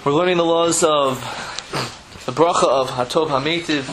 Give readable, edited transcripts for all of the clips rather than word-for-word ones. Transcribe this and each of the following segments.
We're learning the laws of the bracha of Hatov HaMeitiv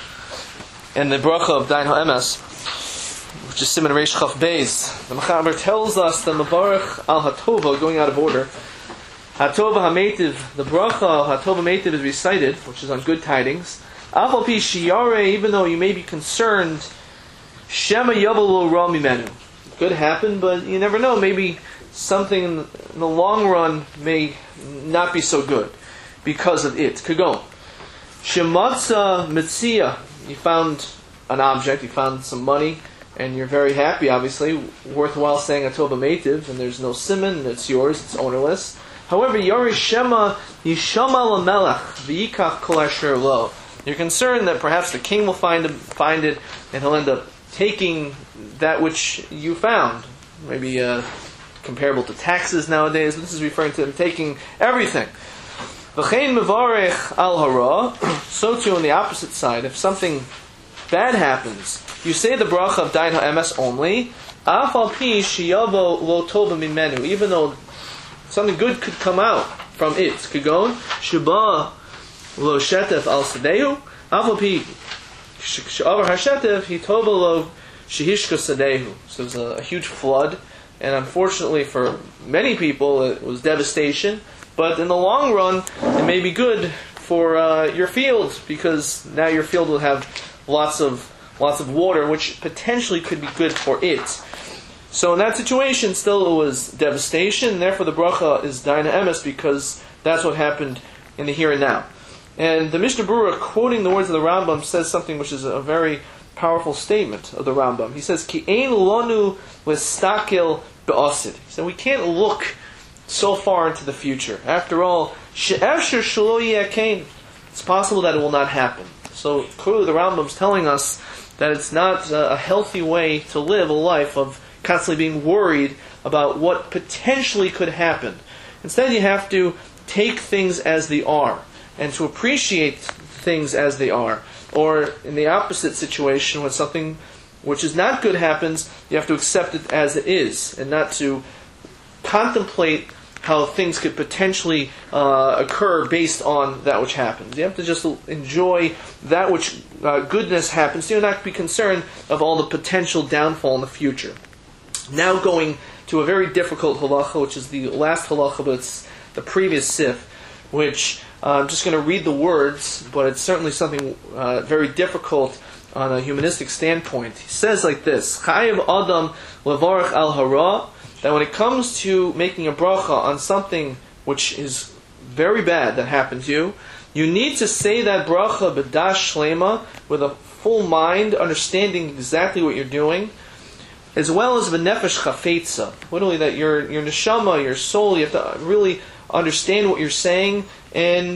and the bracha of Dain HaEmes, which is Siman Reish Chaf Beis. The Mechaber tells us the Mevarach al Hatova, going out of order. Hatov HaMeitiv, the bracha Hatov HaMeitiv is recited, which is on good tidings. Afal pi shiyare, even though you may be concerned, Shema Yavel Ra Mimenu. It could happen, but you never know. Maybe something in the long run may not be so good because of it. Kagon. Shematza Mitzia. You found an object, you found some money, and you're very happy, obviously. Worthwhile saying Hatov HaMeitiv, and there's no siman, it's yours, it's ownerless. However, Yari Shema Yishama Lamelech V'yikach Kol Asher Lo. You're concerned that perhaps the king will find it, and he'll end up taking that which you found. Maybe comparable to taxes nowadays. This is referring to him taking everything. V'chein mevarech al hara. So too on the opposite side, if something bad happens, you say the bracha of Dain HaEmes only. Af al pi sheyavo lo tova mimenu. Even though something good could come out from it. Kagon sheba lo shetef al sadehu. Af al pi she'avar hashetef he tova lo shehishka sadehu. So there's a huge flood. And unfortunately for many people, it was devastation. But in the long run, it may be good for your field, because now your field will have lots of water, which potentially could be good for it. So in that situation, still it was devastation. And therefore, the bracha is Dain HaEmes, because that's what happened in the here and now. And the Mishnah Berurah, quoting the words of the Rambam, says something which is a very powerful statement of the Rambam. He says, "Ki ein lonu l'stakil be'asid." He said, we can't look so far into the future. After all, she'efsher shelo yeh kain. It's possible that it will not happen. So clearly, the Rambam's telling us that it's not a healthy way to live a life of constantly being worried about what potentially could happen. Instead, you have to take things as they are and to appreciate things as they are. Or in the opposite situation, when something which is not good happens, you have to accept it as it is, and not to contemplate how things could potentially occur based on that which happens. You have to just enjoy that which goodness happens. You do not be concerned of all the potential downfall in the future. Now going to a very difficult halacha, which is the last halacha, but it's the previous sif, which I'm just going to read the words, but it's certainly something very difficult on a humanistic standpoint. He says like this: Chayav Adam levarach al hara. That when it comes to making a bracha on something which is very bad that happened to you, you need to say that bracha b'dash shlema, with a full mind, understanding exactly what you're doing, as well as v'nefesh chafetza. Literally, that your neshama, your soul, you have to really understand what you're saying and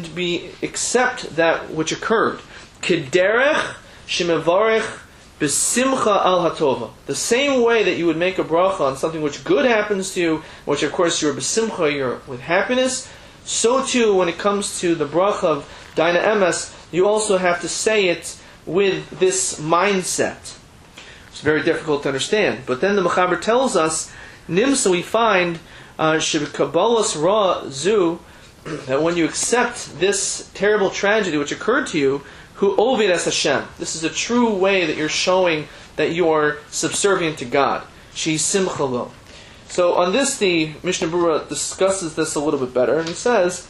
accept that which occurred. Kederech shemevarech b'simcha al hatova. The same way that you would make a bracha on something which good happens to you, which of course you're b'simcha, you're with happiness, so too when it comes to the bracha of Dain HaEmes, you also have to say it with this mindset. It's very difficult to understand. But then the Mechaber tells us, Nimsa, we find Sheb'Kabbalas Ra Zu, that when you accept this terrible tragedy which occurred to you, Hu Oved Es Hashem. This is a true way that you're showing that you are subservient to God. She Simcha Lo. So on this, the Mishnah Berurah discusses this a little bit better, and he says,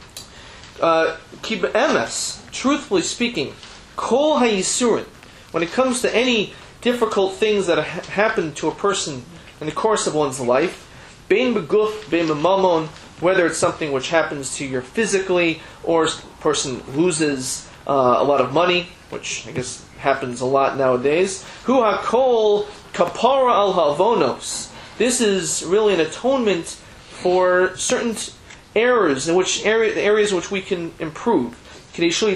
Ki Be'emes, truthfully speaking, Kol HaYisurin, when it comes to any difficult things that happen to a person in the course of one's life, Bein Beguf, Bein B'Mamon, whether it's something which happens to you physically, or a person loses a lot of money, which I guess happens a lot nowadays. Hu hakol kapara al havonos. This is really an atonement for certain errors, in which areas which we can improve. So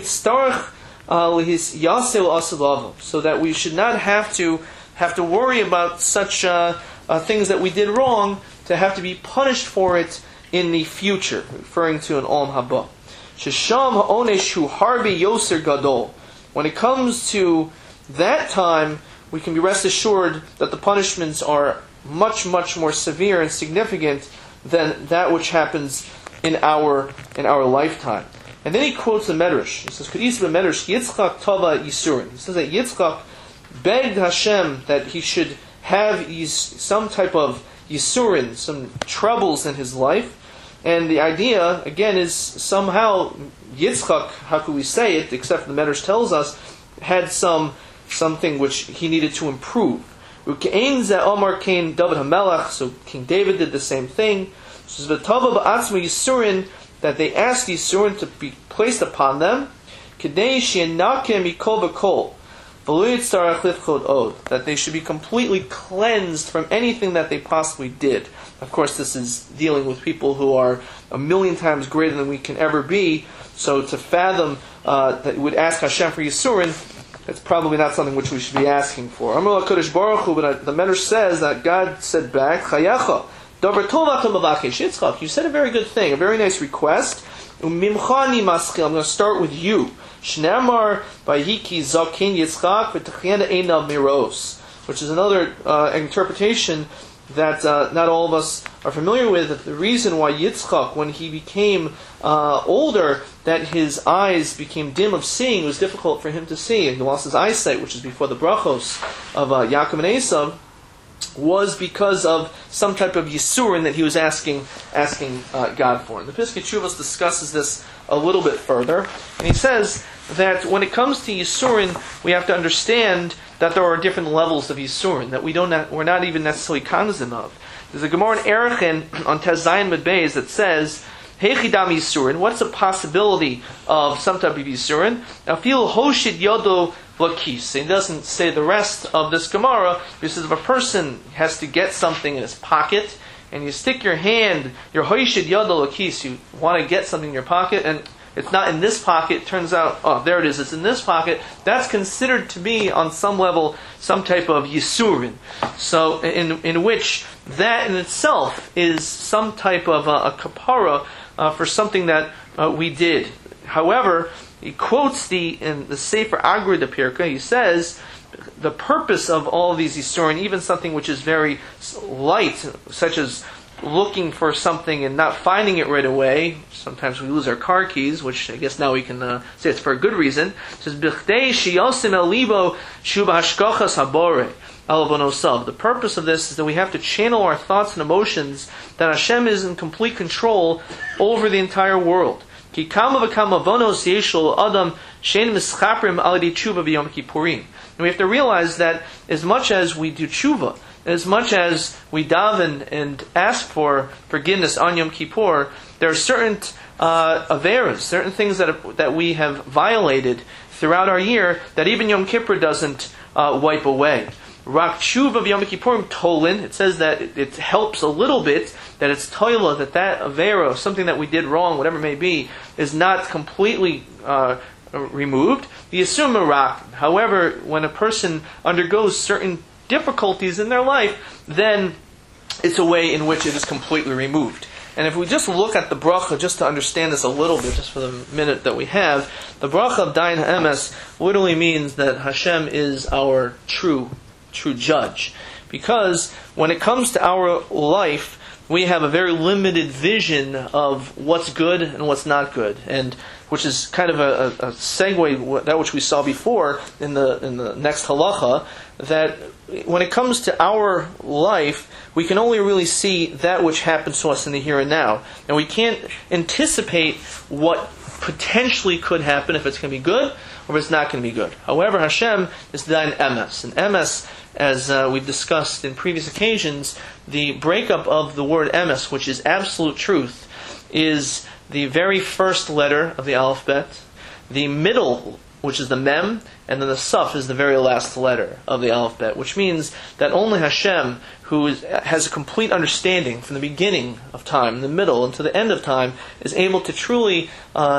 that we should not have to worry about such things that we did wrong, to have to be punished for it in the future, referring to an Olam Haba. Shesham ha'onesh hu harbi yoser gadol. When it comes to that time, we can be rest assured that the punishments are much, much more severe and significant than that which happens in our lifetime. And then he quotes a medrash. He says, "K'disa b'medrash Yitzchak tava yisurin." He says that Yitzchak begged Hashem that he should have some type of yisurin, some troubles in his life. And the idea, again, is somehow Yitzchak, how could we say it, except the Medrash tells us, had something which he needed to improve. So King David did the same thing. That they asked Yisurin to be placed upon them, that they should be completely cleansed from anything that they possibly did. Of course, this is dealing with people who are 1,000,000 times greater than we can ever be. So to fathom that we would ask Hashem for Yisurin, it's probably not something which we should be asking for. Amar HaKadosh Baruch Hu, but the Medrash says that God said back, Chayacha, Davar Tov Atam Mavakesh, Yitzchak, you said a very good thing, a very nice request. Umimcha ani maschil, I'm going to start with you. Shnamar Vayiki Zakin Yitzchak v'Tachiyana Einav Miros, which is another interpretation that not all of us are familiar with. That the reason why Yitzchak, when he became older, that his eyes became dim of seeing, it was difficult for him to see, and he lost his eyesight, which is before the brachos of Yaakov and Esav, was because of some type of yisurin that he was asking God for. And the Piskei Teshuvos discusses this a little bit further, and he says that when it comes to yisurin, we have to understand that there are different levels of yisurin that we're not even necessarily cognizant of. There's a Gemara in Erechim on Tez Zayin Mud Beis that says, Heichidam yisurin, what's the possibility of some type of yisurin? Now, feel hoshid yodo lakis. It doesn't say the rest of this Gemara. It says if a person has to get something in his pocket, and you stick your hand, your hoshid yodo lakis, you want to get something in your pocket, and it's not in this pocket, it turns out, oh, there it is, it's in this pocket, that's considered to be, on some level, some type of yisurin. So, in which that in itself is some type of a kapara for something that we did. However, he quotes in the Sefer Agra de Pirka, he says, the purpose of all of these yisurin, even something which is very light, such as looking for something and not finding it right away. Sometimes we lose our car keys, which I guess now we can say it's for a good reason. It says, "B'chdei sheyosim el libo shu b'hashkachas habore al avonosav." The purpose of this is that we have to channel our thoughts and emotions that Hashem is in complete control over the entire world. Ki kama v'kama avonos yeshul adam shein mischaprim al yedei tshuva b'yom kippurim. And we have to realize that as much as we do tshuva, as much as we daven and ask for forgiveness on Yom Kippur, there are certain averas, certain things that we have violated throughout our year that even Yom Kippur doesn't wipe away. Rak tshuva of Yom Kippurim tolin, it says that it helps a little bit, that it's toila, that avera, something that we did wrong, whatever it may be, is not completely removed. The Yisur Merak, however, when a person undergoes certain difficulties in their life, then it's a way in which it is completely removed. And if we just look at the bracha, just to understand this a little bit, just for the minute that we have, the bracha of Dayan Ha'emes literally means that Hashem is our true judge. Because when it comes to our life, we have a very limited vision of what's good and what's not good, and which is kind of a segue, that which we saw before in the next halacha, that when it comes to our life, we can only really see that which happens to us in the here and now. And we can't anticipate what potentially could happen, if it's going to be good or if it's not going to be good. However, Hashem is Dayan Emes. And Emes, as we've discussed in previous occasions, the breakup of the word Emes, which is absolute truth, is the very first letter of the alphabet, the middle, which is the mem, and then the suf is the very last letter of the alphabet, which means that only Hashem, who has a complete understanding from the beginning of time, the middle, and to the end of time, is able to truly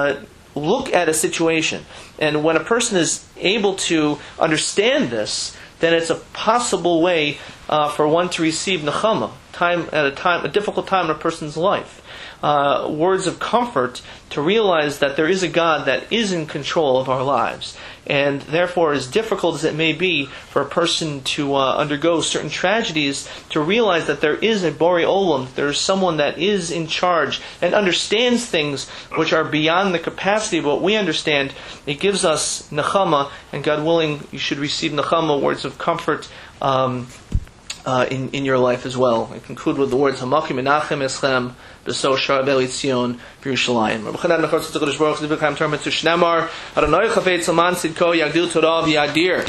look at a situation. And when a person is able to understand this, then it's a possible way for one to receive nechama, a difficult time in a person's life. Words of comfort to realize that there is a God that is in control of our lives. And therefore, as difficult as it may be for a person to undergo certain tragedies, to realize that there is a Borei Olam, there is someone that is in charge and understands things which are beyond the capacity of what we understand, it gives us nechama, and God willing, you should receive nechama, words of comfort, in your life as well. I conclude with the words Hamachi Menachem Eschem B'so Shar Beli Tzion B'Yerushalayim. Rabbi Chanan Nechotz Tzadok Baruch Hu Zibikam Torah Mitzvah Shnemar Adonai Chafetz Aman Sidko Yagdil Torah V'Yadir.